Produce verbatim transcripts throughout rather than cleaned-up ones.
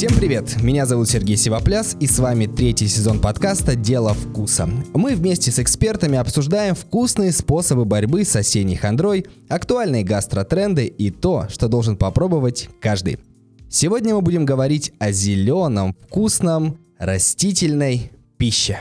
Всем привет! Меня зовут Сергей Сивопляс, и с вами третий сезон подкаста «Дело вкуса». Мы вместе с экспертами обсуждаем вкусные способы борьбы с осенней хандрой, актуальные гастротренды и то, что должен попробовать каждый. Сегодня мы будем говорить о зеленом, вкусном, растительной пище.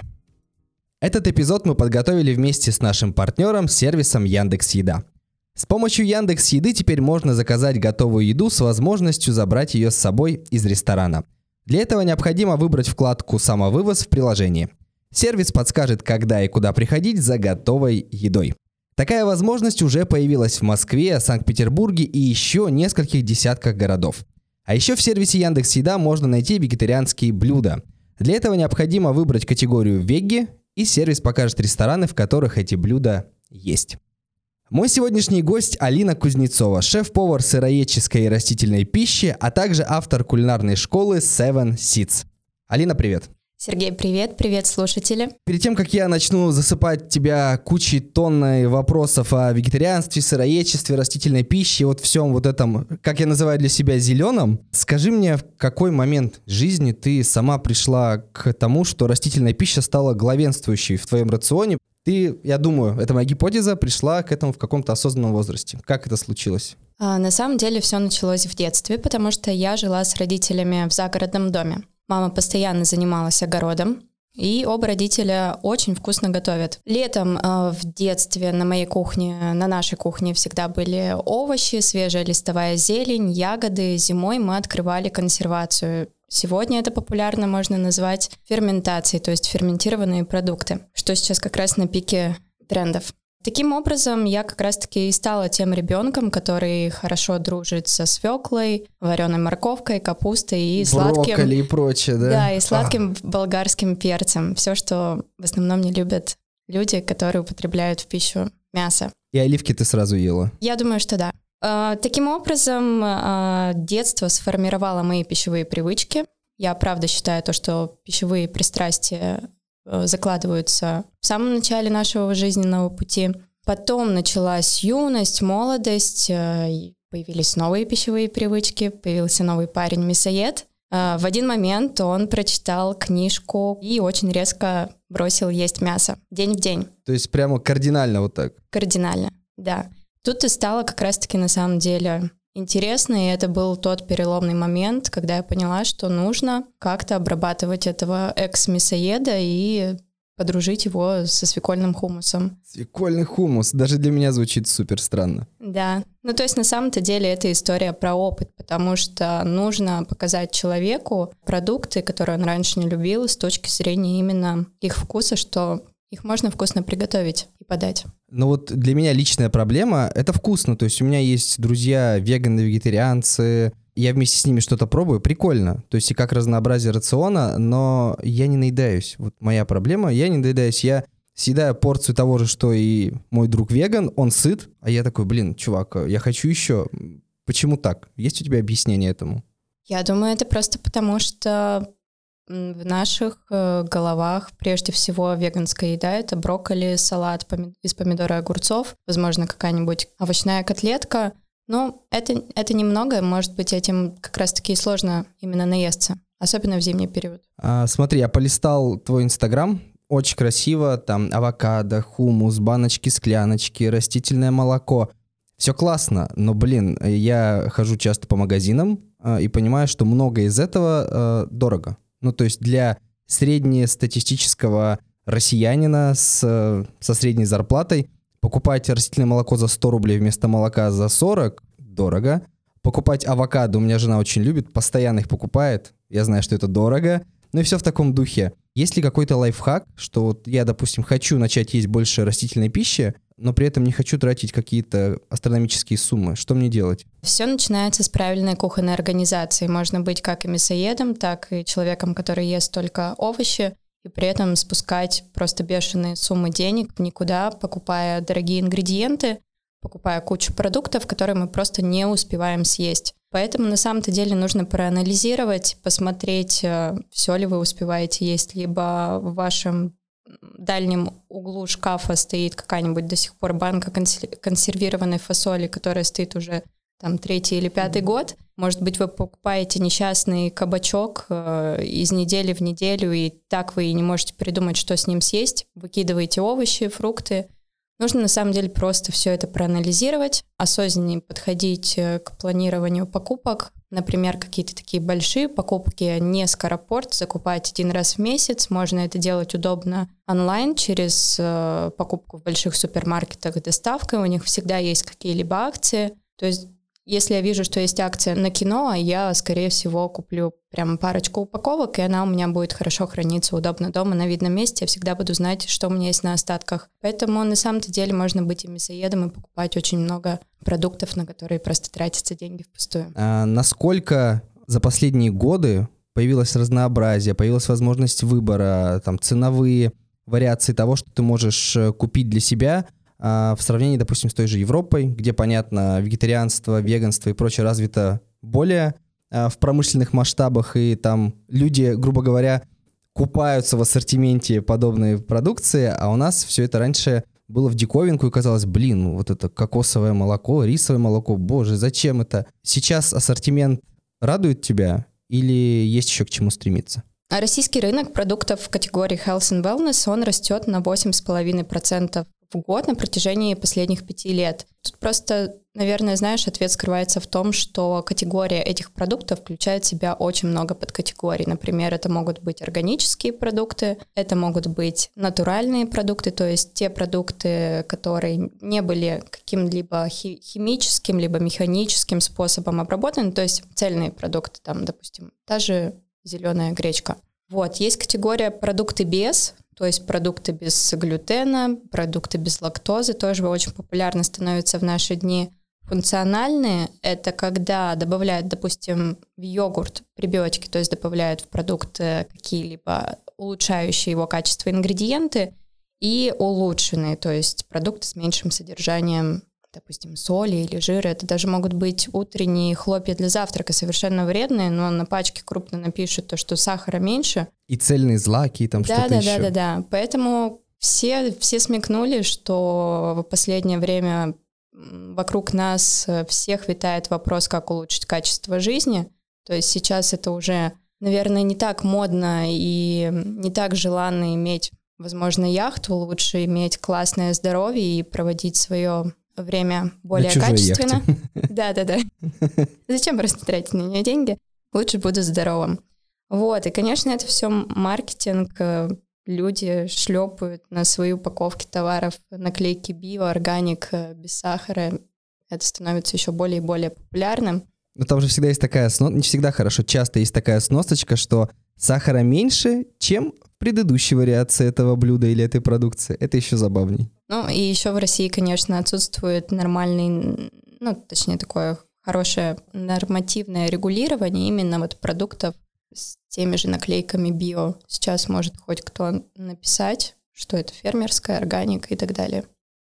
Этот эпизод мы подготовили вместе с нашим партнером, сервисом Яндекс.Еда. С помощью Яндекс.Еды теперь можно заказать готовую еду с возможностью забрать ее с собой из ресторана. Для этого необходимо выбрать вкладку «Самовывоз» в приложении. Сервис подскажет, когда и куда приходить за готовой едой. Такая возможность уже появилась в Москве, Санкт-Петербурге и еще нескольких десятках городов. А еще в сервисе Яндекс.Еда можно найти вегетарианские блюда. Для этого необходимо выбрать категорию «Вегги», и сервис покажет рестораны, в которых эти блюда есть. Мой сегодняшний гость Алина Кузнецова, шеф-повар сыроедческой и растительной пищи, а также автор кулинарной школы Seven Seeds. Алина, привет. Сергей, привет, привет, слушатели. Перед тем, как я начну засыпать тебя кучей тонной вопросов о вегетарианстве, сыроедчестве, растительной пище, вот всем вот этом, как я называю для себя, зеленом, скажи мне, в какой момент жизни ты сама пришла к тому, что растительная пища стала главенствующей в твоем рационе? Ты, я думаю, это моя гипотеза, пришла к этому в каком-то осознанном возрасте. Как это случилось? А, на самом деле все началось в детстве, потому что я жила с родителями в загородном доме. Мама постоянно занималась огородом, и оба родителя очень вкусно готовят. Летом э, в детстве на моей кухне, на нашей кухне всегда были овощи, свежая листовая зелень, ягоды. Зимой мы открывали консервацию. Сегодня это популярно можно назвать ферментацией, то есть ферментированные продукты, что сейчас как раз на пике трендов. Таким образом, я как раз-таки и стала тем ребенком, который хорошо дружит со свеклой, вареной морковкой, капустой и сладким... Брокколи и прочее, да? Да, и сладким а. болгарским перцем. Все, что в основном не любят люди, которые употребляют в пищу мясо. И оливки ты сразу ела? Я думаю, что да. Таким образом, детство сформировало мои пищевые привычки. Я правда считаю то, что пищевые пристрастия закладываются в самом начале нашего жизненного пути. Потом началась юность, молодость, появились новые пищевые привычки, появился новый парень-мясоед. В один момент он прочитал книжку и очень резко бросил есть мясо день в день. То есть прямо кардинально вот так? Кардинально, да. Тут и стало как раз-таки на самом деле интересно, и это был тот переломный момент, когда я поняла, что нужно как-то обрабатывать этого экс-мясоеда и подружить его со свекольным хумусом. Свекольный хумус, даже для меня звучит супер странно. Да, ну то есть на самом-то деле это история про опыт, потому что нужно показать человеку продукты, которые он раньше не любил, с точки зрения именно их вкуса, что их можно вкусно приготовить и подать. Ну вот для меня личная проблема — это вкусно. То есть у меня есть друзья веганы, вегетарианцы, я вместе с ними что-то пробую, прикольно. То есть и как разнообразие рациона, но я не наедаюсь. Вот моя проблема, я не наедаюсь. Я съедаю порцию того же, что и мой друг веган, он сыт, а я такой, блин, чувак, я хочу еще. Почему так? Есть у тебя объяснение этому? Я думаю, это просто потому, что в наших э, головах прежде всего веганская еда — это брокколи, салат помид- из помидора и огурцов, возможно, какая-нибудь овощная котлетка. Но это, это немного, может быть, этим как раз-таки сложно именно наесться, особенно в зимний период. А, смотри, я полистал твой Инстаграм, очень красиво, там авокадо, хумус, баночки, скляночки, растительное молоко. Все классно, но, блин, я хожу часто по магазинам э, и понимаю, что много из этого э, дорого. Ну, то есть для среднестатистического россиянина с, со средней зарплатой покупать растительное молоко за сто рублей вместо молока за сорок – дорого. Покупать авокадо, у меня жена очень любит, постоянно их покупает, я знаю, что это дорого. Ну и все в таком духе. Есть ли какой-то лайфхак, что вот я, допустим, хочу начать есть больше растительной пищи, но при этом не хочу тратить какие-то астрономические суммы? Что мне делать? Все начинается с правильной кухонной организации. Можно быть как и мясоедом, так и человеком, который ест только овощи, и при этом спускать просто бешеные суммы денег в никуда, покупая дорогие ингредиенты, покупая кучу продуктов, которые мы просто не успеваем съесть. Поэтому на самом-то деле нужно проанализировать, посмотреть, все ли вы успеваете есть, либо в вашем дальнем углу шкафа стоит какая-нибудь до сих пор банка консервированной фасоли, которая стоит уже там третий или пятый год. Может быть, вы покупаете несчастный кабачок э, из недели в неделю, и так вы и не можете придумать, что с ним съесть. Выкидываете овощи, фрукты. Нужно на самом деле просто все это проанализировать, осознаннее подходить к планированию покупок. Например, какие-то такие большие покупки, не скоропорт, закупать один раз в месяц. Можно это делать удобно онлайн через э, покупку в больших супермаркетах с доставкой. У них всегда есть какие-либо акции. То есть если я вижу, что есть акция на кино, я, скорее всего, куплю прям парочку упаковок, и она у меня будет хорошо храниться удобно дома на видном месте. Я всегда буду знать, что у меня есть на остатках. Поэтому на самом-то деле можно быть и мясоедом, и покупать очень много продуктов, на которые просто тратятся деньги впустую. А насколько за последние годы появилось разнообразие, появилась возможность выбора, там, ценовые вариации того, что ты можешь купить для себя, в сравнении, допустим, с той же Европой, где, понятно, вегетарианство, веганство и прочее развито более в промышленных масштабах, и там люди, грубо говоря, купаются в ассортименте подобной продукции, а у нас все это раньше было в диковинку, и казалось, блин, вот это кокосовое молоко, рисовое молоко, боже, зачем это? Сейчас ассортимент радует тебя или есть еще к чему стремиться? А российский рынок продуктов в категории Health and Wellness, он растет на восемь целых пять десятых процента в год на протяжении последних пяти лет. Тут просто, наверное, знаешь, ответ скрывается в том, что категория этих продуктов включает в себя очень много подкатегорий. Например, это могут быть органические продукты, это могут быть натуральные продукты, то есть те продукты, которые не были каким-либо химическим, либо механическим способом обработаны, то есть цельные продукты, там, допустим, та же зеленая гречка. Вот, есть категория продукты без, то есть продукты без глютена, продукты без лактозы, тоже очень популярны становятся в наши дни. Функциональные — это когда добавляют, допустим, в йогурт пребиотики, то есть добавляют в продукт какие-либо улучшающие его качество ингредиенты, и улучшенные, то есть продукты с меньшим содержанием, допустим, соли или жира. Это даже могут быть утренние хлопья для завтрака, совершенно вредные, но на пачке крупно напишут то, что сахара меньше. И цельные злаки, и там да, что-то да, еще. Да, да, да. Поэтому все, все смекнули, что в последнее время вокруг нас всех витает вопрос, как улучшить качество жизни. То есть сейчас это уже, наверное, не так модно и не так желанно иметь, возможно, яхту. Лучше иметь классное здоровье и проводить свое время более качественно. Да-да-да. Зачем просто тратить на нее деньги? Лучше буду здоровым. Вот, и, конечно, это все маркетинг. Люди шлепают на свои упаковки товаров наклейки био, органик, без сахара. Это становится еще более и более популярным. Но там же всегда есть такая, не всегда хорошо, часто есть такая сносочка, что сахара меньше, чем в предыдущей вариации этого блюда или этой продукции. Это еще забавней. Ну, и еще в России, конечно, отсутствует нормальный, ну, точнее, такое хорошее нормативное регулирование именно вот продуктов с теми же наклейками био. Сейчас может хоть кто написать, что это фермерская, органика и так далее.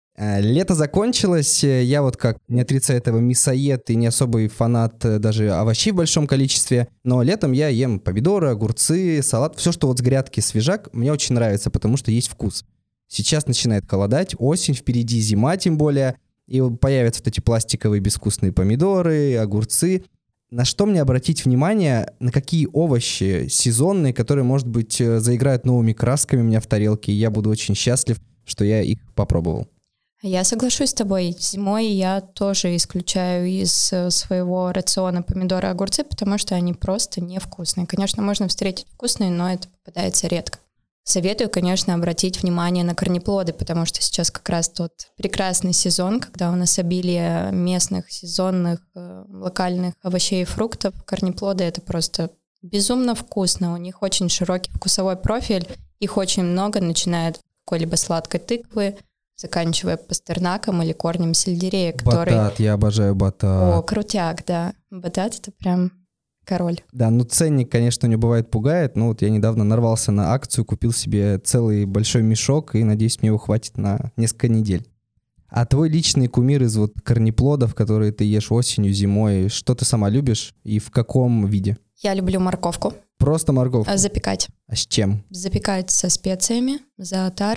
Лето закончилось, я вот как, не отрицаю этого, мясоед и не особый фанат даже овощей в большом количестве, но летом я ем помидоры, огурцы, салат, все, что вот с грядки свежак, мне очень нравится, потому что есть вкус. Сейчас начинает холодать, осень, впереди зима тем более, и появятся вот эти пластиковые безвкусные помидоры, огурцы. На что мне обратить внимание, на какие овощи сезонные, которые, может быть, заиграют новыми красками у меня в тарелке, и я буду очень счастлив, что я их попробовал. Я соглашусь с тобой. Зимой я тоже исключаю из своего рациона помидоры и огурцы, потому что они просто невкусные. Конечно, можно встретить вкусные, но это попадается редко. Советую, конечно, обратить внимание на корнеплоды, потому что сейчас как раз тот прекрасный сезон, когда у нас обилие местных, сезонных, локальных овощей и фруктов. Корнеплоды — это просто безумно вкусно. У них очень широкий вкусовой профиль, их очень много, начиная от какой-либо сладкой тыквы, заканчивая пастернаком или корнем сельдерея, который... Батат, я обожаю батат. О, крутяк, да. Батат — это прям король. Да, ну ценник, конечно, у него бывает пугает, но вот я недавно нарвался на акцию, купил себе целый большой мешок, и, надеюсь, мне его хватит на несколько недель. А твой личный кумир из вот корнеплодов, которые ты ешь осенью, зимой, что ты сама любишь и в каком виде? Я люблю морковку. Просто морковку? Запекать. А с чем? Запекать со специями, зоотаром.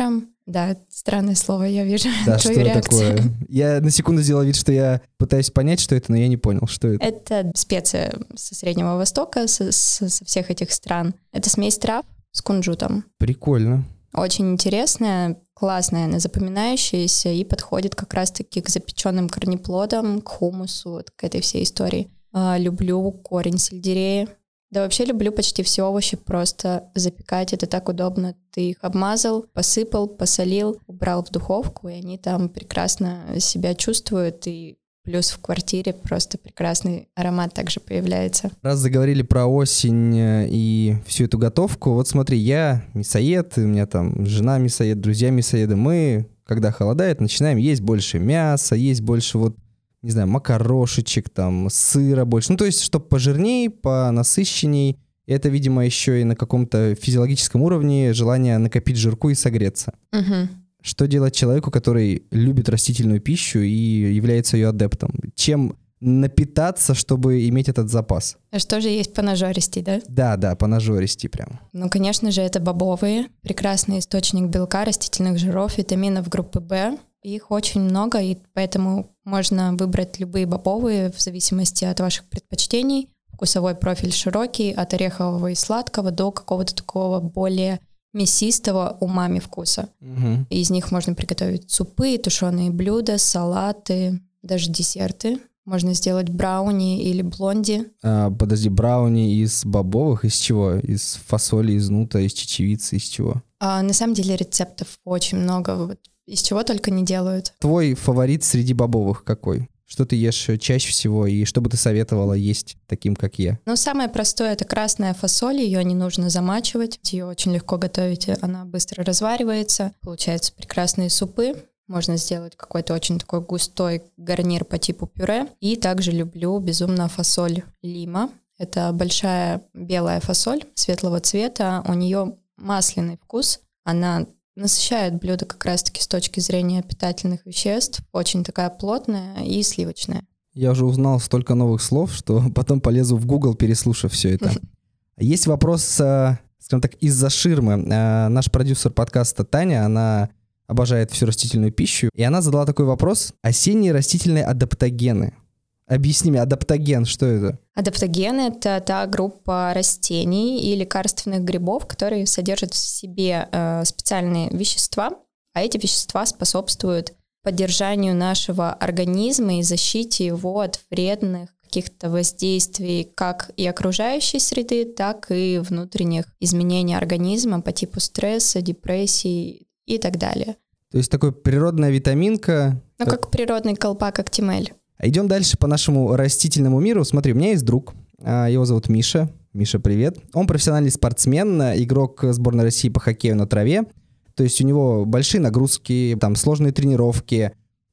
Да, странное слово, я вижу Да, твою что реакцию. такое? Я на секунду сделал вид, что я пытаюсь понять, что это, но я не понял, что это. Это специя со Среднего Востока, со, со- со всех этих стран. Это смесь трав с кунжутом. Прикольно. Очень интересная, классная, она запоминающаяся и подходит как раз-таки к запеченным корнеплодам, к хумусу, вот к этой всей истории. А, люблю корень сельдерея. Да вообще люблю почти все овощи просто запекать. Это так удобно. Ты их обмазал, посыпал, посолил, убрал в духовку, и они там прекрасно себя чувствуют. И плюс в квартире просто прекрасный аромат также появляется. Раз заговорили про осень э, и всю эту готовку, вот смотри, я мясоед, у меня там жена мясоед, друзья мясоеды. Мы, когда холодает, начинаем есть больше мяса, есть больше вот, не знаю, макарошечек, там, сыра больше. Ну, то есть, чтобы пожирней, понасыщенней. И это, видимо, еще и на каком-то физиологическом уровне желание накопить жирку и согреться. Угу. Что делать человеку, который любит растительную пищу и является ее адептом? Чем напитаться, чтобы иметь этот запас? А что же есть понажористей, да? Да, да, понажористей прям. Ну, конечно же, это бобовые. Прекрасный источник белка, растительных жиров, витаминов группы В. Их очень много, и поэтому можно выбрать любые бобовые в зависимости от ваших предпочтений. Вкусовой профиль широкий, от орехового и сладкого до какого-то такого более мясистого умами вкуса. Угу. Из них можно приготовить супы, тушеные блюда, салаты, даже десерты. Можно сделать брауни или блонди. А, подожди, брауни из бобовых? Из чего? Из фасоли, из нута, из чечевицы, из чего? А, на самом деле рецептов очень много. Вот из чего только не делают. Твой фаворит среди бобовых какой? Что ты ешь чаще всего и что бы ты советовала есть таким, как я? Ну, самое простое — это красная фасоль, ее не нужно замачивать, ее очень легко готовить, она быстро разваривается, получаются прекрасные супы, можно сделать какой-то очень такой густой гарнир по типу пюре. И также люблю безумно фасоль лима, это большая белая фасоль светлого цвета, у нее масляный вкус, она насыщает блюдо как раз-таки с точки зрения питательных веществ, очень такая плотная и сливочная. Я уже узнал столько новых слов, что потом полезу в Google, переслушав все это. Есть вопрос, скажем так, из-за ширмы. Наш продюсер подкаста Таня, она обожает всю растительную пищу, и она задала такой вопрос: осенние растительные адаптогены. Объясни мне, адаптоген, что это? Адаптогены — это та группа растений и лекарственных грибов, которые содержат в себе э, специальные вещества, а эти вещества способствуют поддержанию нашего организма и защите его от вредных каких-то воздействий как и окружающей среды, так и внутренних изменений организма по типу стресса, депрессии и так далее. То есть такой природная витаминка. Ну, как природный колпак Актимель. Идем дальше по нашему растительному миру. Смотри, у меня есть друг, его зовут Миша. Миша, привет. Он профессиональный спортсмен, игрок сборной России по хоккею на траве. То есть у него большие нагрузки, там сложные тренировки.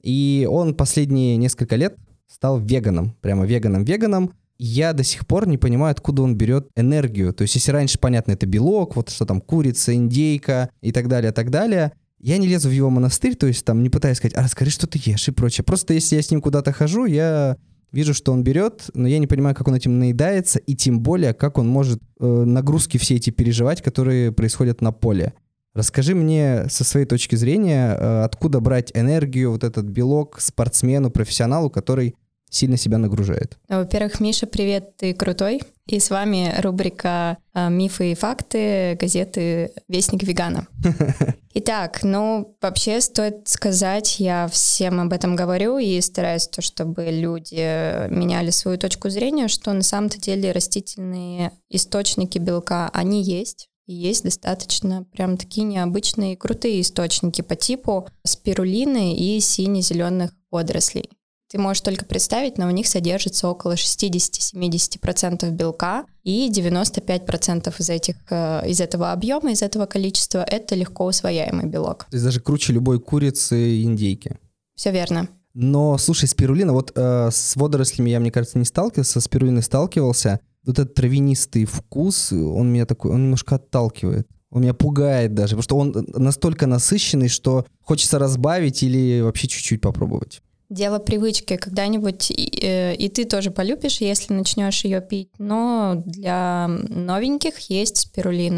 И он последние несколько лет стал веганом, прямо веганом-веганом. Я до сих пор не понимаю, откуда он берет энергию. То есть если раньше, понятно, это белок, вот что там, курица, индейка и так далее, так далее. Я не лезу в его монастырь, то есть там не пытаюсь сказать: а расскажи, что ты ешь и прочее. Просто если я с ним куда-то хожу, я вижу, что он берет, но я не понимаю, как он этим наедается, и тем более, как он может э, нагрузки все эти переживать, которые происходят на поле. Расскажи мне со своей точки зрения, э, откуда брать энергию, вот этот белок спортсмену, профессионалу, который сильно себя нагружает. Во-первых, Миша, привет, ты крутой. И с вами рубрика «Мифы и факты» газеты «Вестник вегана». Итак, ну, вообще стоит сказать, я всем об этом говорю и стараюсь, то, чтобы люди меняли свою точку зрения, что на самом-то деле растительные источники белка, они есть. И есть достаточно прям такие необычные крутые источники по типу спирулины и сине-зеленых водорослей. Ты можешь только представить, но у них содержится около шестьдесят-семьдесят процентов белка, и девяносто пять процентов из, этих, из этого объема, из этого количества, это легко усвояемый белок. То есть даже круче любой курицы и индейки. Все верно. Но, слушай, спирулина, вот э, с водорослями я, мне кажется, не сталкивался, со спирулиной сталкивался. Вот этот травянистый вкус, он меня такой, он немножко отталкивает. Он меня пугает даже, потому что он настолько насыщенный, что хочется разбавить или вообще чуть-чуть попробовать. Дело привычки. Когда-нибудь и, э, и ты тоже полюбишь, если начнешь ее пить. Но для новеньких есть спирулина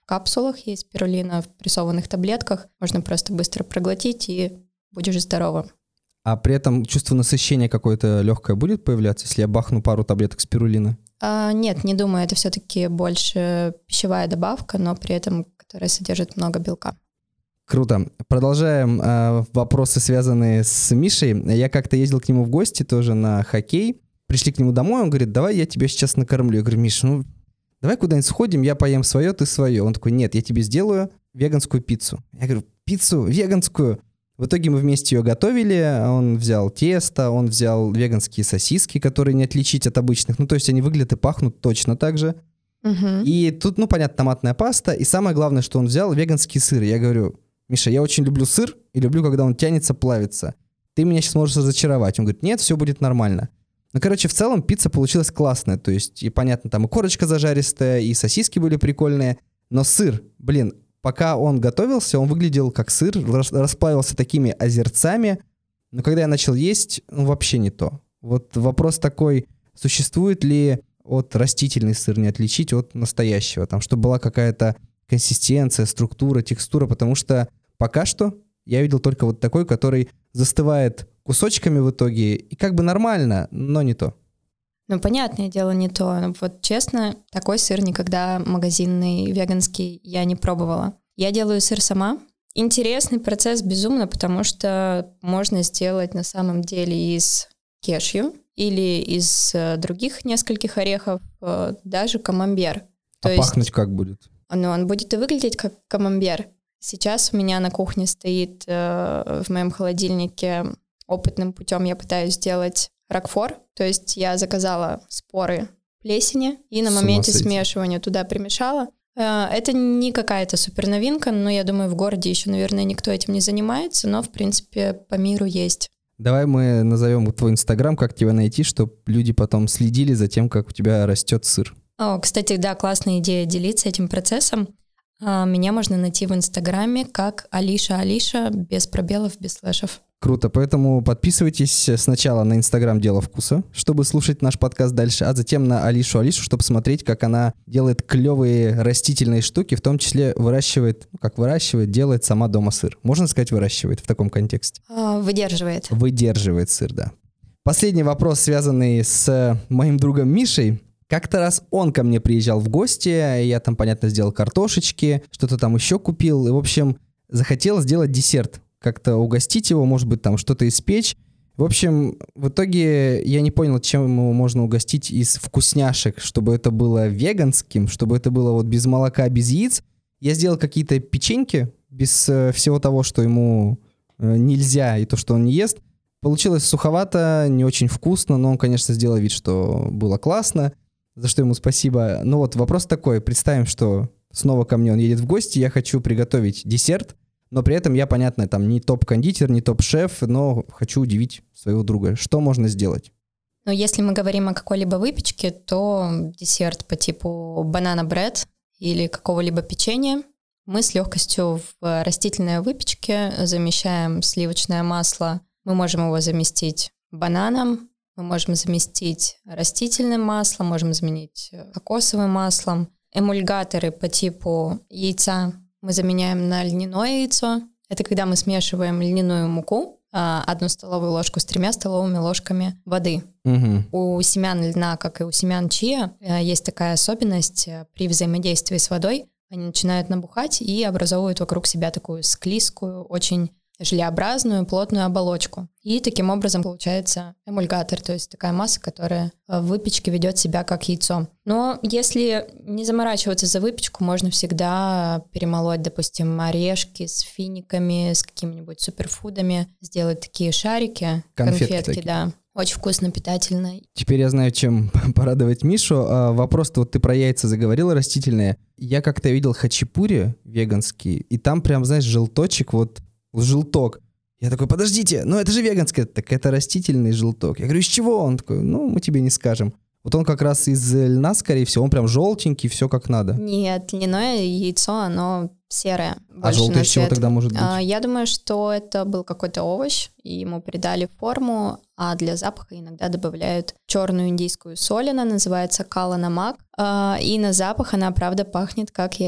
в капсулах, есть спирулина в прессованных таблетках. Можно просто быстро проглотить, и будешь здоровым. А при этом чувство насыщения какое-то легкое будет появляться, если я бахну пару таблеток спирулины? А, нет, не думаю, это все-таки больше пищевая добавка, но при этом, которая содержит много белка. Круто. Продолжаем э, вопросы, связанные с Мишей. Я как-то ездил к нему в гости тоже на хоккей. Пришли к нему домой, он говорит, давай я тебя сейчас накормлю. Я говорю, Миш, ну давай куда-нибудь сходим, я поем свое, ты свое. Он такой, нет, я тебе сделаю веганскую пиццу. Я говорю, пиццу веганскую? В итоге мы вместе ее готовили, он взял тесто, он взял веганские сосиски, которые не отличить от обычных. Ну, то есть они выглядят и пахнут точно так же. Угу. И тут, ну, понятно, томатная паста. И самое главное, что он взял веганский сыр. Я говорю, Миша, я очень люблю сыр и люблю, когда он тянется, плавится. Ты меня сейчас можешь разочаровать. Он говорит, нет, все будет нормально. Ну, короче, в целом пицца получилась классная. То есть, и понятно, там и корочка зажаристая, и сосиски были прикольные. Но сыр, блин, пока он готовился, он выглядел как сыр, расплавился такими озерцами. Но когда я начал есть, ну, вообще не то. Вот вопрос такой, существует ли от растительный сыр не отличить от настоящего? Там, чтобы была какая-то консистенция, структура, текстура, потому что пока что я видел только вот такой, который застывает кусочками в итоге, и как бы нормально, но не то. Ну, понятное дело, не то. Вот честно, такой сыр никогда магазинный, веганский я не пробовала. Я делаю сыр сама. Интересный процесс безумно, потому что можно сделать на самом деле из кешью или из других нескольких орехов даже камамбер. А То пахнуть есть, как будет? Ну, он будет и выглядеть как камамбер. Сейчас у меня на кухне стоит э, в моем холодильнике, опытным путем я пытаюсь сделать рокфор. То есть я заказала споры плесени и на моменте смешивания туда примешала. Э, это не какая-то супер новинка, но я думаю, в городе еще, наверное, никто этим не занимается, но, в принципе, по миру есть. Давай мы назовем твой инстаграм, как тебя найти, чтобы люди потом следили за тем, как у тебя растет сыр. О, кстати, да, классная идея делиться этим процессом. Меня можно найти в Инстаграме как Алиша Алиша, без пробелов, без слэшев. Круто, поэтому подписывайтесь сначала на Инстаграм «Дело вкуса», чтобы слушать наш подкаст дальше, а затем на Алишу Алишу, чтобы смотреть, как она делает клевые растительные штуки, в том числе выращивает, ну как выращивает, делает сама дома сыр. Можно сказать, выращивает в таком контексте? Выдерживает. Выдерживает сыр, да. Последний вопрос, связанный с моим другом Мишей. Как-то раз он ко мне приезжал в гости, я там, понятно, сделал картошечки, что-то там еще купил, и, в общем, захотел сделать десерт, как-то угостить его, может быть, там что-то испечь. В общем, в итоге я не понял, чем его можно угостить из вкусняшек, чтобы это было веганским, чтобы это было вот без молока, без яиц. Я сделал какие-то печеньки без э, всего того, что ему э, нельзя, и то, что он не ест. Получилось суховато, не очень вкусно, но он, конечно, сделал вид, что было классно. За что ему спасибо. Ну вот вопрос такой. Представим, что снова ко мне он едет в гости, я хочу приготовить десерт, но при этом я, понятно, там не топ-кондитер, не топ-шеф, но хочу удивить своего друга. Что можно сделать? Ну, если мы говорим о какой-либо выпечке, то десерт по типу банана-бред или какого-либо печенья мы с легкостью в растительной выпечке замещаем сливочное масло. Мы можем его заместить бананом, мы можем заместить растительным маслом, можем заменить кокосовым маслом. Эмульгаторы по типу яйца мы заменяем на льняное яйцо. Это когда мы смешиваем льняную муку, одну столовую ложку с тремя столовыми ложками воды. Угу. У семян льна, как и у семян чиа, есть такая особенность при взаимодействии с водой. Они начинают набухать и образовывают вокруг себя такую склизкую, очень желеобразную, плотную оболочку. И таким образом получается эмульгатор, то есть такая масса, которая в выпечке ведет себя как яйцо. Но если не заморачиваться за выпечку, можно всегда перемолоть, допустим, орешки с финиками, с какими-нибудь суперфудами, сделать такие шарики, конфетки, конфетки, такие. Да. Очень вкусно, питательно. Теперь я знаю, чем порадовать Мишу. А, вопрос-то вот ты про яйца заговорила растительные. Я как-то видел хачапури веганский, и там прям, знаешь, желточек, вот желток. Я такой, подождите, ну это же веганское. Так это растительный желток. Я говорю, из чего? Он такой, ну мы тебе не скажем. Вот он как раз из льна, скорее всего, он прям желтенький, все как надо. Нет, льняное яйцо, оно серое. А желтое из чего тогда может быть? А, я думаю, что это был какой-то овощ, и ему придали форму, а для запаха иногда добавляют черную индийскую соль, она называется кала намак, а, и на запах она, правда, пахнет как яйца.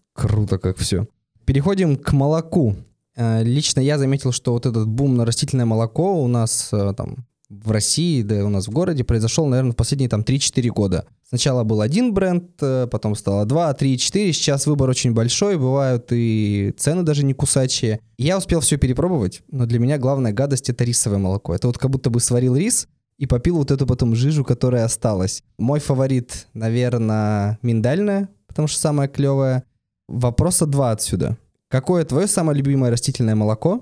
Круто как все. Переходим к молоку. Лично я заметил, что вот этот бум на растительное молоко у нас там в России, да и у нас в городе произошел, наверное, в последние там три-четыре года. Сначала был один бренд, потом стало два, три, четыре. Сейчас выбор очень большой, бывают и цены даже не кусачие. Я успел все перепробовать, но для меня главная гадость — это рисовое молоко. Это вот как будто бы сварил рис и попил вот эту потом жижу, которая осталась. Мой фаворит, наверное, миндальное, потому что самое клевое. Вопроса два отсюда. Какое твое самое любимое растительное молоко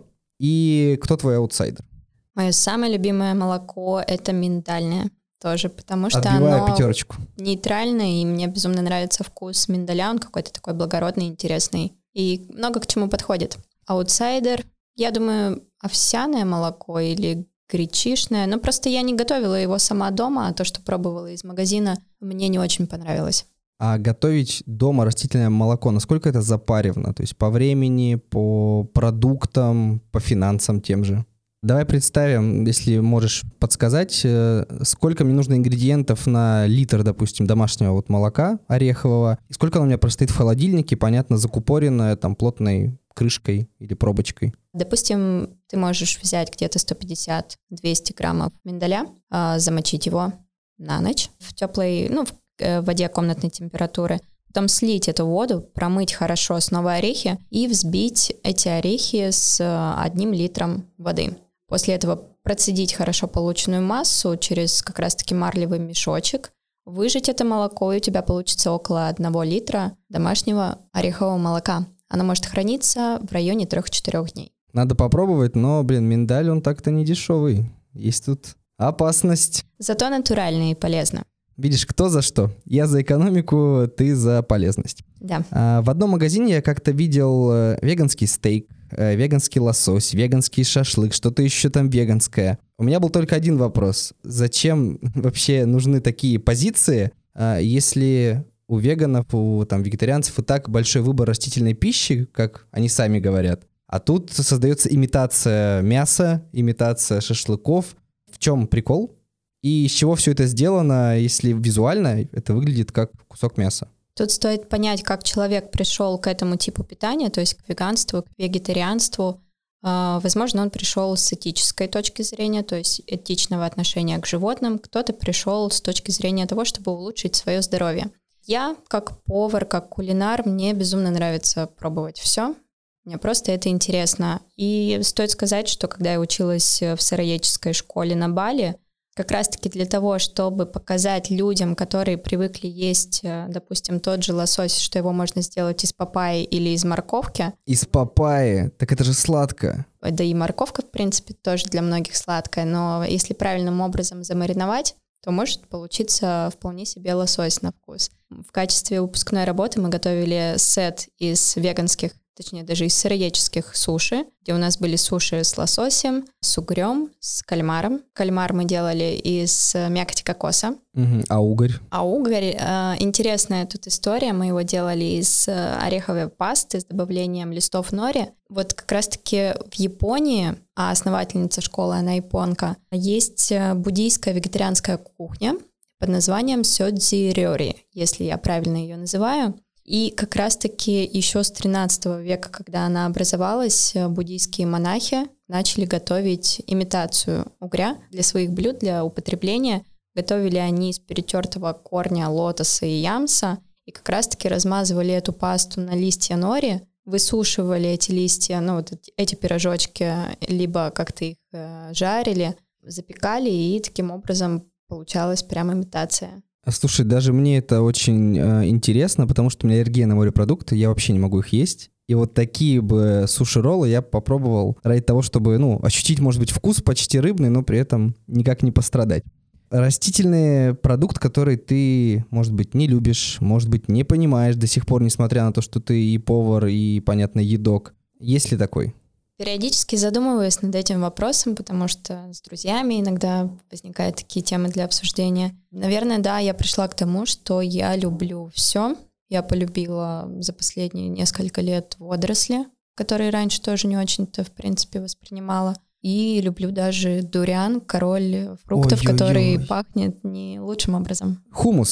и кто твой аутсайдер? Мое самое любимое молоко — это миндальное тоже, потому что Отбиваю оно пятерочку. Нейтральное, и мне безумно нравится вкус миндаля, он какой-то такой благородный, интересный, и много к чему подходит. Аутсайдер, я думаю, овсяное молоко или гречишное, но просто я не готовила его сама дома, а то, что пробовала из магазина, мне не очень понравилось. А готовить дома растительное молоко, насколько это запаревно? То есть по времени, по продуктам, по финансам тем же? Давай представим, если можешь подсказать, сколько мне нужно ингредиентов на литр, допустим, домашнего вот молока орехового, и сколько оно у меня простоит в холодильнике, понятно, закупоренное там плотной крышкой или пробочкой. Допустим, ты можешь взять где-то сто пятьдесят - двести граммов миндаля, замочить его на ночь в теплой, ну, в в воде комнатной температуры, потом слить эту воду, промыть хорошо снова орехи и взбить эти орехи с одним литром воды. После этого процедить хорошо полученную массу через как раз-таки марлевый мешочек, выжать это молоко, и у тебя получится около одного литра домашнего орехового молока. Оно может храниться в районе трех-четырех дней. Надо попробовать, но, блин, миндаль, он так-то не дешевый. Есть тут опасность. Зато натурально и полезно. Видишь, кто за что. Я за экономику, ты за полезность. Да. А, в одном магазине я как-то видел э, веганский стейк, э, веганский лосось, веганский шашлык, что-то еще там веганское. У меня был только один вопрос. Зачем вообще нужны такие позиции, э, если у веганов, у там, вегетарианцев и так большой выбор растительной пищи, как они сами говорят. А тут создается имитация мяса, имитация шашлыков. В чем прикол? И из чего все это сделано, если визуально это выглядит как кусок мяса? Тут стоит понять, как человек пришел к этому типу питания, то есть к веганству, к вегетарианству. Возможно, он пришел с этической точки зрения, то есть этичного отношения к животным. Кто-то пришел с точки зрения того, чтобы улучшить свое здоровье. Я, как повар, как кулинар, мне безумно нравится пробовать все. Мне просто это интересно. И стоит сказать, что когда я училась в сыроедческой школе на Бали, как раз-таки для того, чтобы показать людям, которые привыкли есть, допустим, тот же лосось, что его можно сделать из папайи или из морковки. Из папайи? Так это же сладко. Да и морковка, в принципе, тоже для многих сладкая, но если правильным образом замариновать, то может получиться вполне себе лосось на вкус. В качестве выпускной работы мы готовили сет из веганских, точнее даже из сыроедческих суши, где у нас были суши с лососем, с угрем, с кальмаром. Кальмар мы делали из мякоти кокоса. Угу. А угорь? А угорь, э, интересная тут история, мы его делали из ореховой пасты с добавлением листов нори. Вот как раз-таки в Японии, а основательница школы, она японка, есть буддийская вегетарианская кухня под названием сёдзи рёри, если я правильно ее называю. И как раз-таки еще с тринадцатого века, когда она образовалась, буддийские монахи начали готовить имитацию угря для своих блюд, для употребления. Готовили они из перетертого корня лотоса и ямса, и как раз-таки размазывали эту пасту на листья нори, высушивали эти листья, ну вот эти пирожочки, либо как-то их э, жарили, запекали, и таким образом получалась прям имитация. Слушай, даже мне это очень э, интересно, потому что у меня аллергия на морепродукты, я вообще не могу их есть. И вот такие бы суши-роллы я попробовал ради того, чтобы, ну, ощутить, может быть, вкус почти рыбный, но при этом никак не пострадать. Растительный продукт, который ты, может быть, не любишь, может быть, не понимаешь до сих пор, несмотря на то, что ты и повар, и, понятно, едок. Есть ли такой? Периодически задумываюсь над этим вопросом, потому что с друзьями иногда возникают такие темы для обсуждения. Наверное, да, я пришла к тому, что я люблю все. Я полюбила за последние несколько лет водоросли, которые раньше тоже не очень-то, в принципе, воспринимала. И люблю даже дуриан, король фруктов, Ой-ой-ой. который пахнет не лучшим образом. Хумус.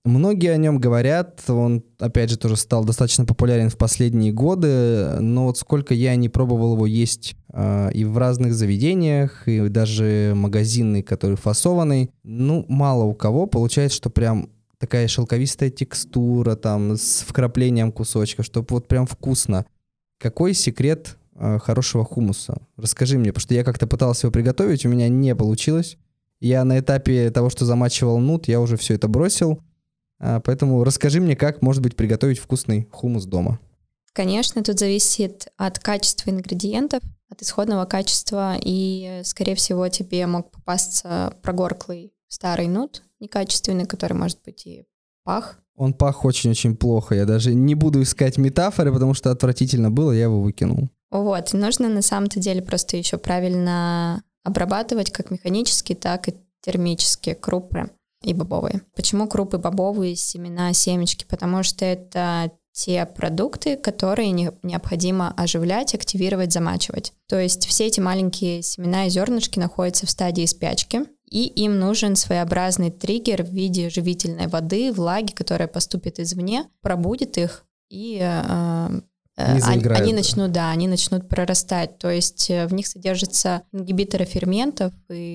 Многие о нем говорят, он, опять же, тоже стал достаточно популярен в последние годы, но вот сколько я не пробовал его есть э, и в разных заведениях, и даже магазинный, который фасованный, ну, мало у кого получается, что прям такая шелковистая текстура, там, с вкраплением кусочков, чтобы вот прям вкусно. Какой секрет э, хорошего хумуса? Расскажи мне, потому что я как-то пытался его приготовить, у меня не получилось. Я на этапе того, что замачивал нут, я уже все это бросил. Поэтому расскажи мне, как, может быть, приготовить вкусный хумус дома. Конечно, тут зависит от качества ингредиентов, от исходного качества, и, скорее всего, тебе мог попасться прогорклый старый нут, некачественный, который, может быть, и пах. Он пах очень-очень плохо, я даже не буду искать метафоры, потому что отвратительно было, я его выкинул. Вот, и нужно на самом-то деле просто еще правильно обрабатывать как механически, так и термически крупы и бобовые. Почему крупы бобовые, семена, семечки? Потому что это те продукты, которые не, необходимо оживлять, активировать, замачивать. То есть все эти маленькие семена и зернышки находятся в стадии спячки, и им нужен своеобразный триггер в виде живительной воды, влаги, которая поступит извне, пробудит их, и э, э, они, они начнут, да, они начнут прорастать. То есть в них содержатся ингибиторы ферментов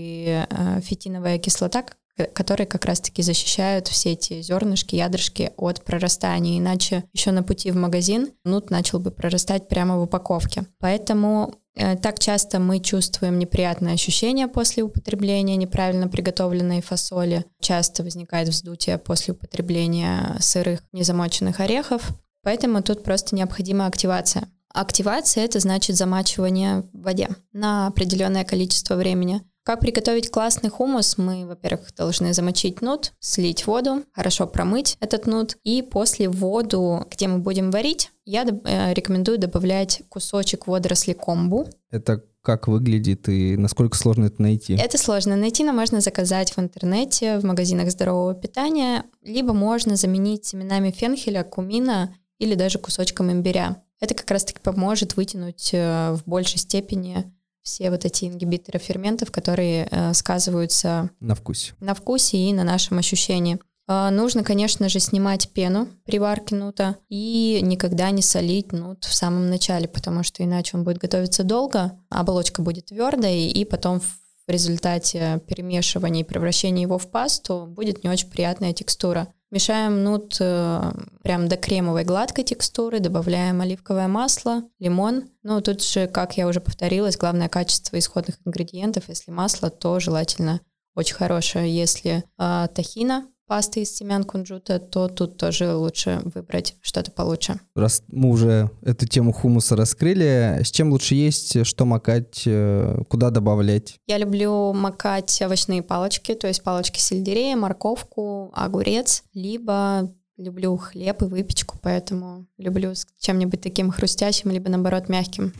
и э, фитиновая кислота, которые как раз-таки защищают все эти зернышки, ядрышки от прорастания. Иначе еще на пути в магазин нут начал бы прорастать прямо в упаковке. Поэтому э, так часто мы чувствуем неприятные ощущения после употребления неправильно приготовленной фасоли. Часто возникает вздутие после употребления сырых незамоченных орехов. Поэтому тут просто необходима активация. Активация — это значит замачивание в воде на определенное количество времени. Как приготовить классный хумус? Мы, во-первых, должны замочить нут, слить воду, хорошо промыть этот нут, и после воду, где мы будем варить, я э, рекомендую добавлять кусочек водорослей комбу. Это как выглядит и насколько сложно это найти? Это сложно найти, но можно заказать в интернете, в магазинах здорового питания, либо можно заменить семенами фенхеля, кумина или даже кусочком имбиря. Это как раз-таки поможет вытянуть э, в большей степени все вот эти ингибиторы ферментов, которые э, сказываются на вкусе. на вкусе и на нашем ощущении. Э, нужно, конечно же, снимать пену при варке нута и никогда не солить нут в самом начале, потому что иначе он будет готовиться долго, оболочка будет твердой, и потом в результате перемешивания и превращения его в пасту будет не очень приятная текстура. Мешаем нут э, прям до кремовой гладкой текстуры, добавляем оливковое масло, лимон. Ну, тут же, как я уже повторилась, главное качество исходных ингредиентов. Если масло, то желательно очень хорошее. Если э, тахина, паста из семян кунжута, то тут тоже лучше выбрать что-то получше. Раз мы уже эту тему хумуса раскрыли, с чем лучше есть, что макать, куда добавлять? Я люблю макать овощные палочки, то есть палочки сельдерея, морковку, огурец, либо люблю хлеб и выпечку, поэтому люблю с чем-нибудь таким хрустящим, либо наоборот мягким.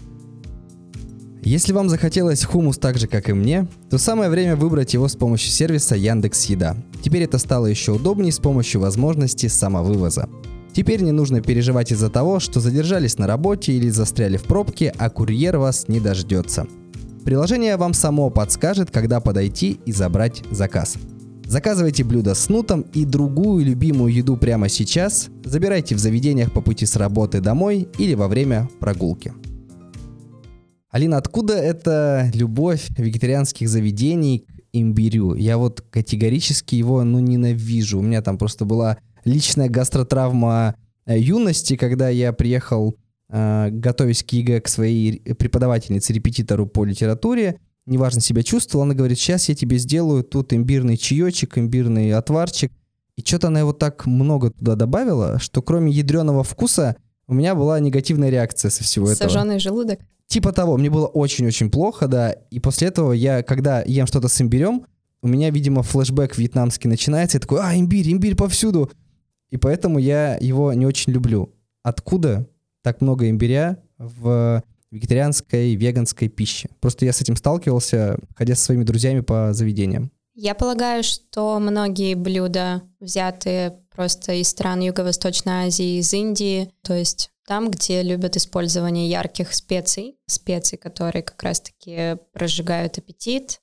Если вам захотелось хумус так же, как и мне, то самое время выбрать его с помощью сервиса Яндекс.Еда. Теперь это стало еще удобнее с помощью возможности самовывоза. Теперь не нужно переживать из-за того, что задержались на работе или застряли в пробке, а курьер вас не дождется. Приложение вам само подскажет, когда подойти и забрать заказ. Заказывайте блюдо с нутом и другую любимую еду прямо сейчас, забирайте в заведениях по пути с работы домой или во время прогулки. Алина, откуда эта любовь вегетарианских заведений к имбирю? Я вот категорически его, ну, ненавижу. У меня там просто была личная гастротравма юности, когда я приехал, э, готовясь к ЕГЭ, к своей преподавательнице, репетитору по литературе. Неважно себя чувствовал, она говорит: сейчас я тебе сделаю тут имбирный чаечек, имбирный отварчик. И что-то она его так много туда добавила, что кроме ядреного вкуса у меня была негативная реакция со всего этого. Сожженный желудок? Типа того, мне было очень-очень плохо, да, и после этого я, когда ем что-то с имбирем, у меня, видимо, флешбэк вьетнамский начинается, я такой: а, имбирь, имбирь повсюду, и поэтому я его не очень люблю. Откуда так много имбиря в вегетарианской, веганской пище? Просто я с этим сталкивался, ходя со своими друзьями по заведениям. Я полагаю, что многие блюда взяты просто из стран Юго-Восточной Азии, из Индии, то есть там, где любят использование ярких специй, специй, которые как раз-таки прожигают аппетит,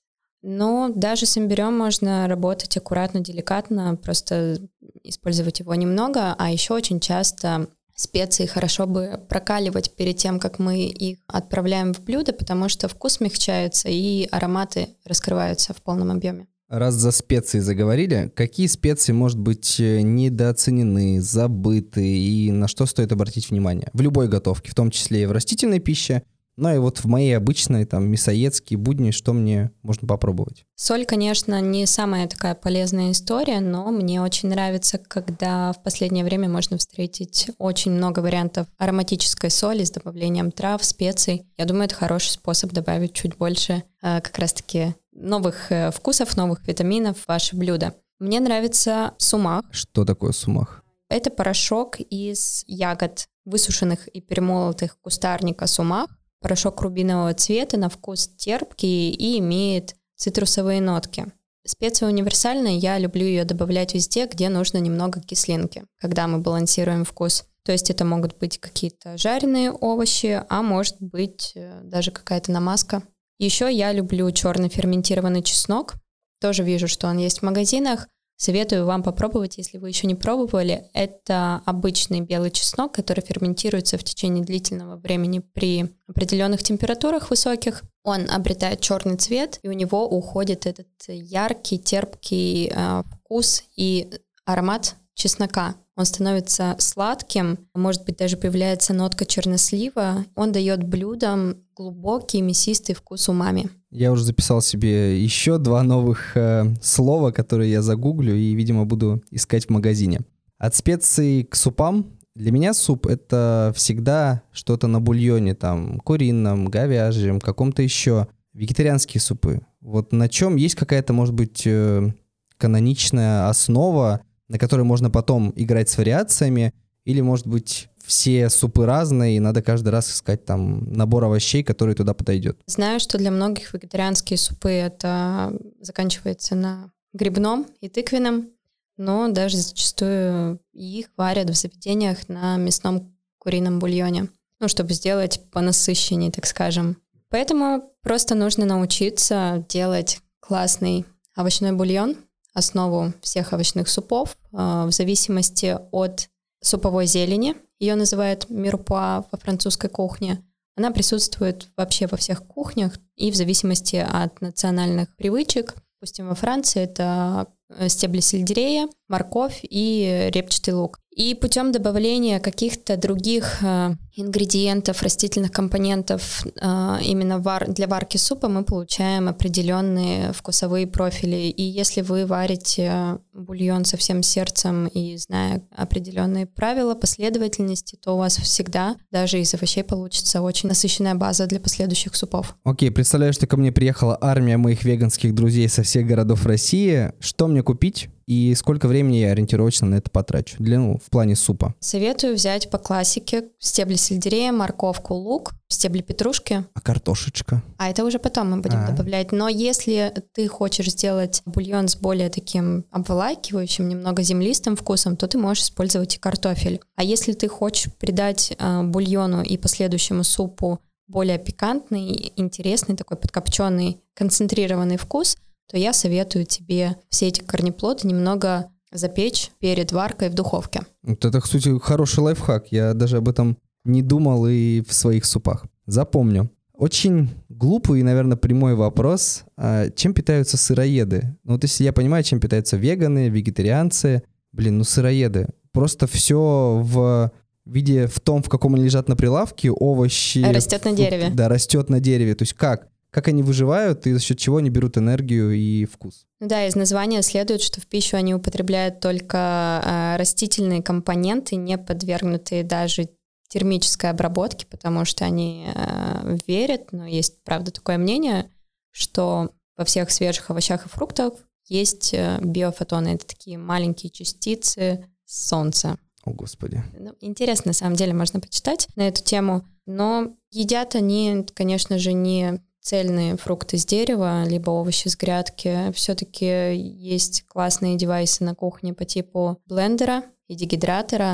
Но даже с имбирем можно работать аккуратно, деликатно, просто использовать его немного, а еще очень часто специи хорошо бы прокаливать перед тем, как мы их отправляем в блюдо, потому что вкус смягчается и ароматы раскрываются в полном объеме. Раз за специи заговорили, какие специи, может быть, недооценены, забыты и на что стоит обратить внимание? В любой готовке, в том числе и в растительной пище, но и вот в моей обычной, там, мясоедские будни, что мне можно попробовать? Соль, конечно, не самая такая полезная история, но мне очень нравится, когда в последнее время можно встретить очень много вариантов ароматической соли с добавлением трав, специй. Я думаю, это хороший способ добавить чуть больше э, как раз-таки новых э, вкусов, новых витаминов в ваше блюдо. Мне нравится сумах. Что такое сумах? Это порошок из ягод, высушенных и перемолотых кустарника сумах. Порошок рубинового цвета, на вкус терпкий и имеет цитрусовые нотки. Специя универсальная, я люблю ее добавлять везде, где нужно немного кислинки, когда мы балансируем вкус. То есть это могут быть какие-то жареные овощи, а может быть даже какая-то намазка. Еще я люблю черный ферментированный чеснок. Тоже вижу, что он есть в магазинах. Советую вам попробовать, если вы еще не пробовали. Это обычный белый чеснок, который ферментируется в течение длительного времени при определенных температурах высоких. Он обретает черный цвет, и у него уходит этот яркий, терпкий э, вкус и аромат чеснока. Он становится сладким, может быть, даже появляется нотка чернослива. Он дает блюдам глубокий мясистый вкус умами. Я уже записал себе еще два новых э, слова, которые я загуглю и, видимо, буду искать в магазине. От специй к супам. Для меня суп — это всегда что-то на бульоне, там, курином, говяжьем, каком-то еще. Вегетарианские супы. Вот на чем есть какая-то, может быть, э, каноничная основа, на которой можно потом играть с вариациями, или, может быть, все супы разные, и надо каждый раз искать там набор овощей, который туда подойдет. Знаю, что для многих вегетарианские супы это заканчивается на грибном и тыквенном, но даже зачастую их варят в заведениях на мясном курином бульоне, ну, чтобы сделать понасыщеннее, так скажем. Поэтому просто нужно научиться делать классный овощной бульон, основу всех овощных супов, в зависимости от суповой зелени. Ее называют мирпуа во французской кухне. Она присутствует вообще во всех кухнях и в зависимости от национальных привычек. Допустим, во Франции это стебли сельдерея, морковь и репчатый лук. И путем добавления каких-то других э, ингредиентов, растительных компонентов э, именно вар, для варки супа мы получаем определенные вкусовые профили. И если вы варите бульон со всем сердцем и зная определенные правила, последовательности, то у вас всегда даже из овощей получится очень насыщенная база для последующих супов. Окей, представляю, что ко мне приехала армия моих веганских друзей со всех городов России. Что мне купить? И сколько времени я ориентировочно на это потрачу? Для, ну, в плане супа. Советую взять по классике стебли сельдерея, морковку, лук, стебли петрушки. А картошечка? А это уже потом мы будем А-а-а. добавлять. Но если ты хочешь сделать бульон с более таким обволакивающим, немного землистым вкусом, то ты можешь использовать и картофель. А если ты хочешь придать э, бульону и последующему супу более пикантный, интересный, такой подкопченый, концентрированный вкус, то я советую тебе все эти корнеплоды немного запечь перед варкой в духовке. Вот это, кстати, хороший лайфхак. Я даже об этом не думал и в своих супах. Запомню. Очень глупый и, наверное, прямой вопрос. А чем питаются сыроеды? Ну, вот если я понимаю, чем питаются веганы, вегетарианцы. Блин, ну сыроеды. Просто все в виде, в том, в каком они лежат на прилавке, овощи. Растет на дереве. Да, растет на дереве. То есть как? Как они выживают и за счет чего они берут энергию и вкус? Да, из названия следует, что в пищу они употребляют только э, растительные компоненты, не подвергнутые даже термической обработке, потому что они э, верят, но есть, правда, такое мнение, что во всех свежих овощах и фруктах есть э, биофотоны. Это такие маленькие частицы солнца. О, Господи. Ну, интересно, на самом деле, можно почитать на эту тему, но едят они, конечно же, не цельные фрукты с дерева, либо овощи с грядки. Все-таки есть классные девайсы на кухне по типу блендера и дегидратора.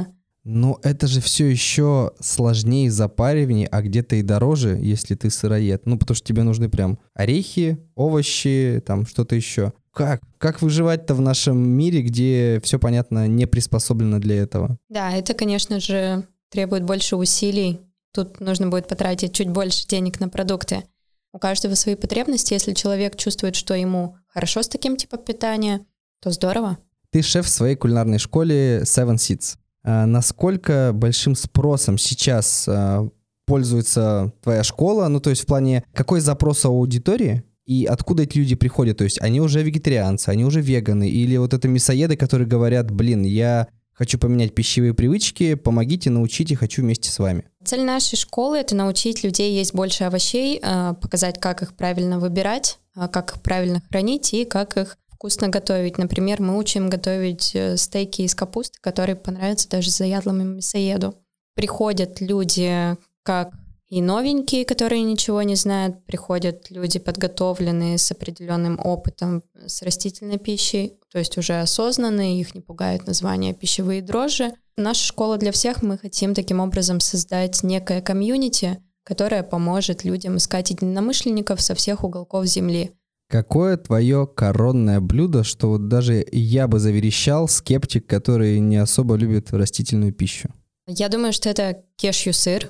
Но это же все еще сложнее запаривание, а где-то и дороже, если ты сыроед. Ну, потому что тебе нужны прям орехи, овощи, там что-то еще. Как? Как выживать-то в нашем мире, где все, понятно, не приспособлено для этого? Да, это, конечно же, требует больше усилий. Тут нужно будет потратить чуть больше денег на продукты. У каждого свои потребности. Если человек чувствует, что ему хорошо с таким типом питания, то здорово. Ты шеф в своей кулинарной школе Seven Seeds. А насколько большим спросом сейчас а, пользуется твоя школа? Ну, то есть в плане, какой запрос у аудитории и откуда эти люди приходят? То есть они уже вегетарианцы, они уже веганы, или вот это мясоеды, которые говорят, блин, я хочу поменять пищевые привычки, помогите, научите, хочу вместе с вами. Цель нашей школы — это научить людей есть больше овощей, показать, как их правильно выбирать, как их правильно хранить и как их вкусно готовить. Например, мы учим готовить стейки из капусты, которые понравятся даже заядлому мясоеду. Приходят люди как и новенькие, которые ничего не знают, приходят люди подготовленные с определенным опытом с растительной пищей, то есть уже осознанные, их не пугает название пищевые дрожжи. Наша школа для всех, мы хотим таким образом создать некое комьюнити, которое поможет людям искать единомышленников со всех уголков земли. Какое твое коронное блюдо, что вот даже я бы заверещал, скептик, который не особо любит растительную пищу? Я думаю, что это кешью-сыр,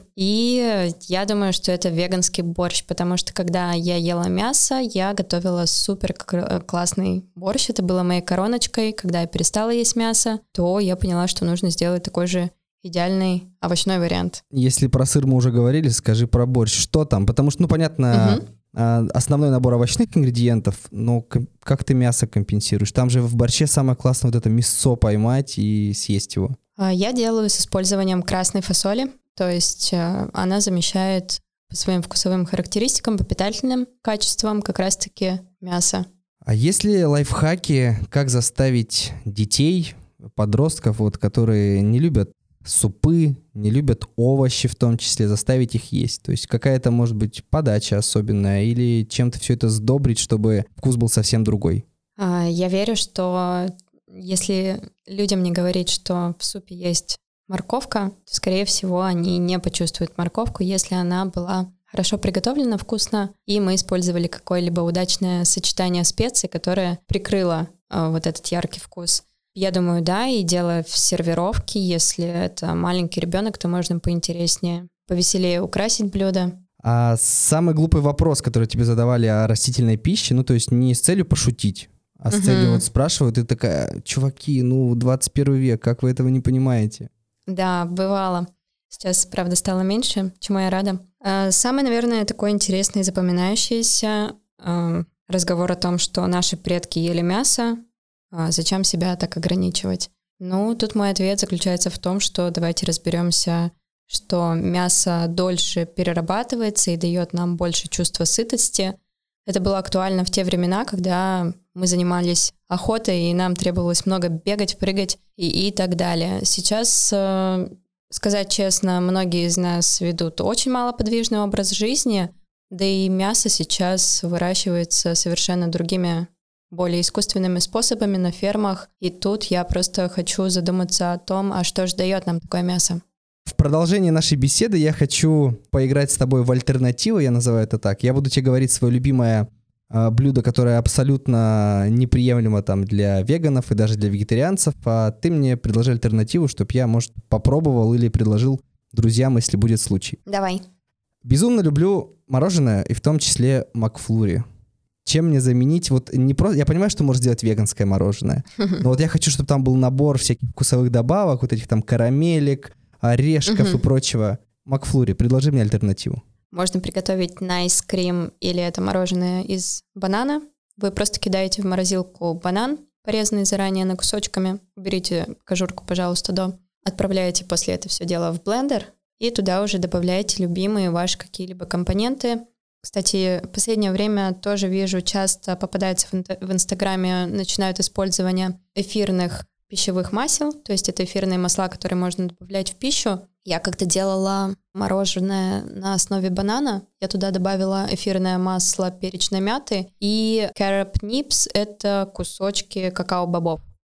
и я думаю, что это веганский борщ, потому что когда я ела мясо, я готовила супер классный борщ, это было моей короночкой. Когда я перестала есть мясо, то я поняла, что нужно сделать такой же идеальный овощной вариант. Если про сыр мы уже говорили, скажи про борщ, что там? Потому что, ну, понятно, угу. основной набор овощных ингредиентов, но как ты мясо компенсируешь? Там же в борще самое классное вот это мясо поймать и съесть его. Я делаю с использованием красной фасоли, то есть она замещает по своим вкусовым характеристикам, по питательным качествам как раз-таки мясо. А есть ли лайфхаки, как заставить детей, подростков, вот, которые не любят супы, не любят овощи в том числе, заставить их есть? То есть какая-то, может быть, подача особенная или чем-то все это сдобрить, чтобы вкус был совсем другой? Я верю, что если людям не говорить, что в супе есть морковка, то, скорее всего, они не почувствуют морковку, если она была хорошо приготовлена, вкусно, и мы использовали какое-либо удачное сочетание специй, которое прикрыло э, вот этот яркий вкус. Я думаю, да, и дело в сервировке. Если это маленький ребенок, то можно поинтереснее, повеселее украсить блюдо. А самый глупый вопрос, который тебе задавали о растительной пище, ну то есть не с целью пошутить, а с целью uh-huh. вот спрашивают, ты такая, чуваки, ну двадцать первый век, как вы этого не понимаете? Да, бывало. Сейчас, правда, стало меньше, чему я рада. Самый, наверное, такой интересный и запоминающийся разговор о том, что наши предки ели мясо, зачем себя так ограничивать? Ну, тут мой ответ заключается в том, что давайте разберемся, что мясо дольше перерабатывается и дает нам больше чувства сытости. Это было актуально в те времена, когда мы занимались охотой, и нам требовалось много бегать, прыгать и, и так далее. Сейчас, э, сказать честно, многие из нас ведут очень малоподвижный образ жизни, да и мясо сейчас выращивается совершенно другими, более искусственными способами на фермах. И тут я просто хочу задуматься о том, а что же дает нам такое мясо. В продолжении нашей беседы я хочу поиграть с тобой в альтернативу, я называю это так. Я буду тебе говорить свое любимое э, блюдо, которое абсолютно неприемлемо там для веганов и даже для вегетарианцев, а ты мне предложи альтернативу, чтобы я, может, попробовал или предложил друзьям, если будет случай. Давай. Безумно люблю мороженое, и в том числе Макфлури. Чем мне заменить? Вот не просто, я понимаю, что можно сделать веганское мороженое, но вот я хочу, чтобы там был набор всяких вкусовых добавок, вот этих там карамелек, орешков uh-huh. и прочего. Макфлури, предложи мне альтернативу. Можно приготовить nice cream или это мороженое из банана. Вы просто кидаете в морозилку банан, порезанный заранее на кусочками. Уберите кожурку, пожалуйста, до. Отправляете после этого все дело в блендер и туда уже добавляете любимые ваши какие-либо компоненты. Кстати, в последнее время тоже вижу, часто попадается в, в Инстаграме, начинают использование эфирных пищевых масел, то есть это эфирные масла, которые можно добавлять в пищу. Я как-то делала мороженое на основе банана, я туда добавила эфирное масло перечной мяты и carob nibs — это кусочки какао-бобов.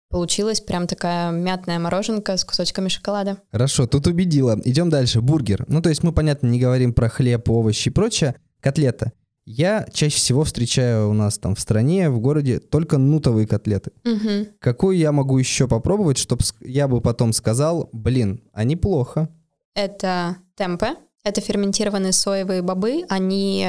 получилась прям такая мятная мороженка с кусочками шоколада. Хорошо, тут убедила. Идем дальше. Бургер. Ну, то есть мы, понятно, не говорим про хлеб, овощи и прочее. Котлета. Я чаще всего встречаю у нас там в стране, в городе, только нутовые котлеты. Угу. Какую я могу еще попробовать, чтобы я бы потом сказал, блин, а неплохо. Это темпе. Это ферментированные соевые бобы. Они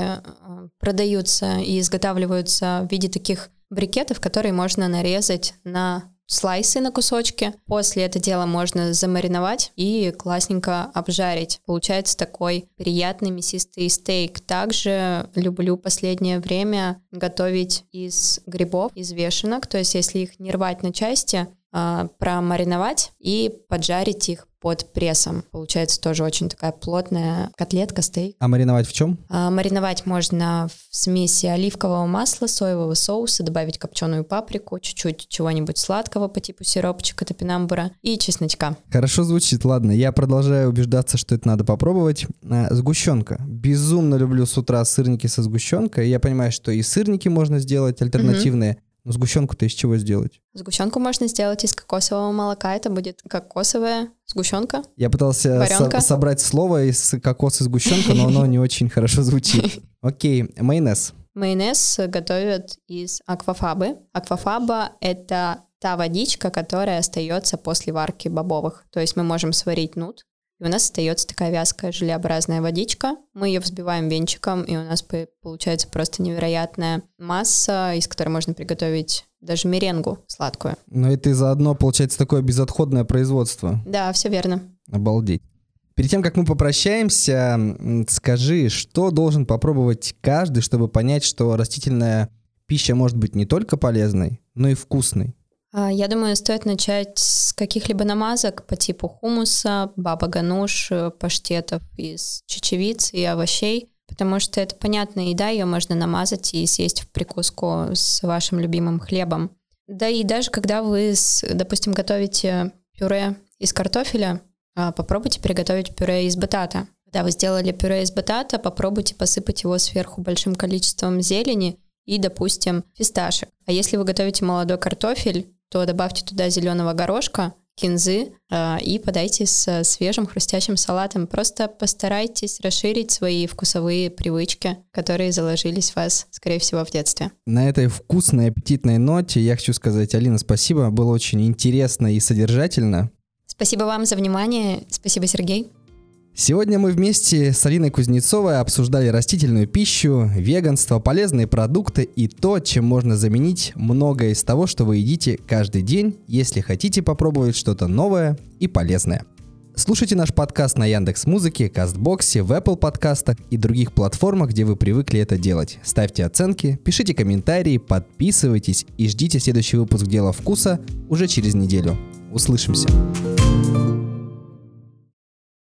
продаются и изготавливаются в виде таких брикетов, которые можно нарезать на слайсы, на кусочки. После это дело можно замариновать и классненько обжарить. Получается такой приятный мясистый стейк. Также люблю последнее время готовить из грибов, из вешенок. То есть если их не рвать на части, а промариновать и поджарить их под прессом. Получается тоже очень такая плотная котлетка, стейк. А мариновать в чем? А, мариновать можно в смеси оливкового масла, соевого соуса, добавить копченую паприку, чуть-чуть чего-нибудь сладкого по типу сиропчика, топинамбура и чесночка. Хорошо звучит, ладно. Я продолжаю убеждаться, что это надо попробовать. А, сгущенка. Безумно люблю с утра сырники со сгущенкой. Я понимаю, что и сырники можно сделать альтернативные. Mm-hmm. Но сгущенку-то из чего сделать? Сгущенку можно сделать из кокосового молока. Это будет кокосовая сгущенка. Я пытался со- собрать слово из кокоса сгущенка, но оно не очень хорошо звучит. Окей, майонез. Майонез готовят из аквафабы. Аквафаба — это та водичка, которая остается после варки бобовых. То есть мы можем сварить нут, и у нас остается такая вязкая желеобразная водичка. Мы ее взбиваем венчиком, и у нас получается просто невероятная масса, из которой можно приготовить даже меренгу сладкую. Но это и заодно получается такое безотходное производство. Да, все верно. Обалдеть. Перед тем, как мы попрощаемся, скажи, что должен попробовать каждый, чтобы понять, что растительная пища может быть не только полезной, но и вкусной? Я думаю, стоит начать с каких-либо намазок по типу хумуса, баба-гануш, паштетов из чечевицы и овощей, потому что это понятная еда, ее можно намазать и съесть в прикуску с вашим любимым хлебом. Да и даже когда вы, допустим, готовите пюре из картофеля, попробуйте приготовить пюре из батата. Когда вы сделали пюре из батата, попробуйте посыпать его сверху большим количеством зелени и, допустим, фисташек. А если вы готовите молодой картофель, то добавьте туда зеленого горошка, кинзы э, и подайте с свежим хрустящим салатом. Просто постарайтесь расширить свои вкусовые привычки, которые заложились в вас, скорее всего, в детстве. На этой вкусной, аппетитной ноте я хочу сказать, Алина, спасибо. Было очень интересно и содержательно. Спасибо вам за внимание. Спасибо, Сергей. Сегодня мы вместе с Алиной Кузнецовой обсуждали растительную пищу, веганство, полезные продукты и то, чем можно заменить многое из того, что вы едите каждый день, если хотите попробовать что-то новое и полезное. Слушайте наш подкаст на Яндекс.Музыке, Кастбоксе, в Apple подкастах и других платформах, где вы привыкли это делать. Ставьте оценки, пишите комментарии, подписывайтесь и ждите следующий выпуск «Дела вкуса» уже через неделю. Услышимся!